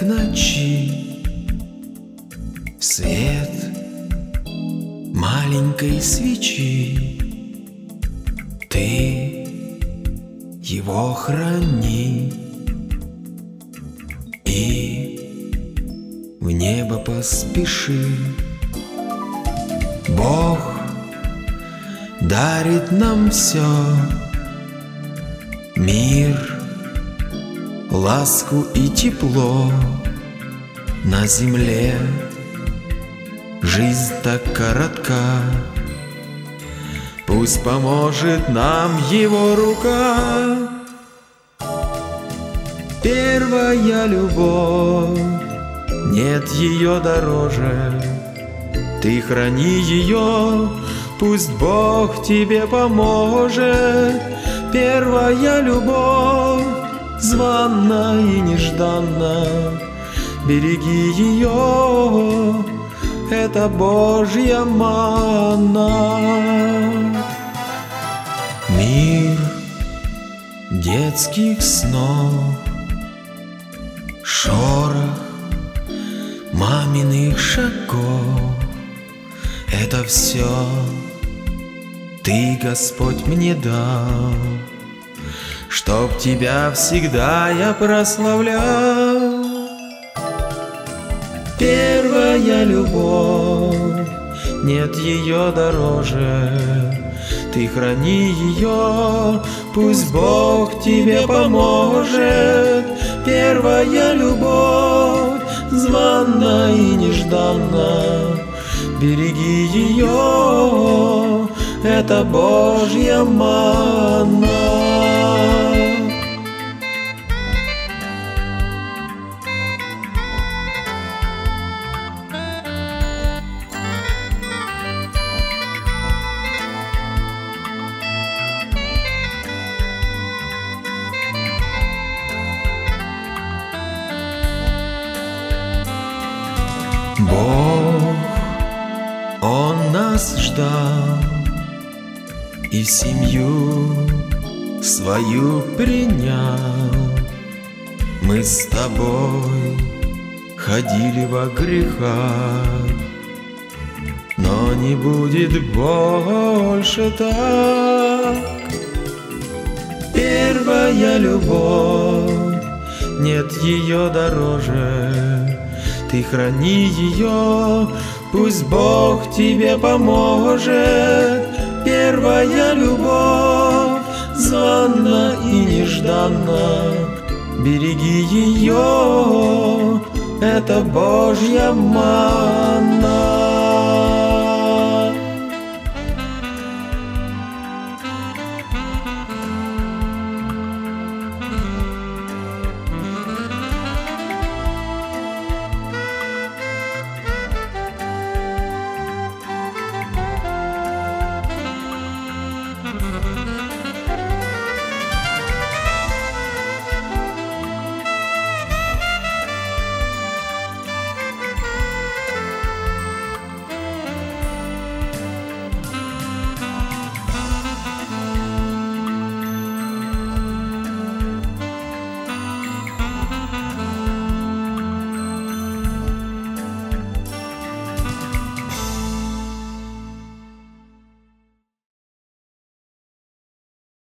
ночи свет маленькой свечи, ты его храни и в небо поспеши. Бог дарит нам все: мир, ласку и тепло. На земле жизнь так коротка, пусть поможет нам его рука. Первая любовь, нет ее дороже, ты храни ее, пусть Бог тебе поможет. Первая любовь, званно и нежданно, береги ее, это Божья манна. Мир детских снов, шорох маминых шагов, это все ты, Господь, мне дал, чтоб тебя всегда я прославлял. Первая любовь, нет ее дороже, ты храни ее, пусть Бог тебе поможет. Первая любовь, званно и нежданно, береги ее, это Божья манна. Бог, Он нас ждал и в семью свою принял. Мы с тобой ходили во грехах, но не будет больше так. Первая любовь, нет ее дороже, ты храни ее, пусть Бог тебе поможет. Первая любовь, званно и нежданно, береги ее, это Божья манна.